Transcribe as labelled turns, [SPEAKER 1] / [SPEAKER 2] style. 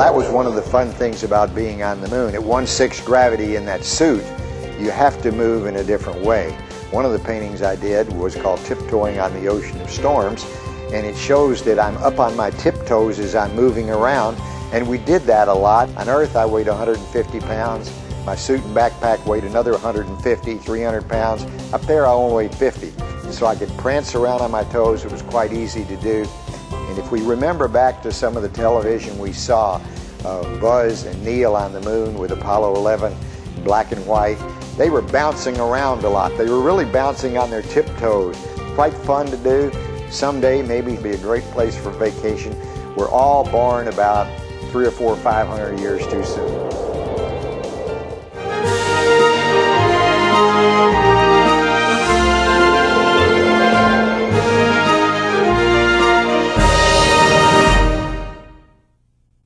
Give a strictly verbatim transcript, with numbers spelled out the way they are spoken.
[SPEAKER 1] that was one of the fun things about being on the moon. At one sixth gravity in that suit, you have to move in a different way. One of the paintings I did was called Tiptoeing on the Ocean of Storms, and it shows that I'm up on my tiptoes as I'm moving around, and we did that a lot. On Earth, I weighed one hundred fifty pounds. My suit and backpack weighed another one hundred fifty, three hundred pounds. Up there, I only weighed fifty. So I could prance around on my toes. It was quite easy to do. And if we remember back to some of the television we saw, uh, Buzz and Neil on the moon with Apollo eleven, black and white, they were bouncing around a lot. They were really bouncing on their tiptoes. Quite fun to do. Someday, maybe it'd be a great place for vacation. We're all born about three or four, five hundred years too soon.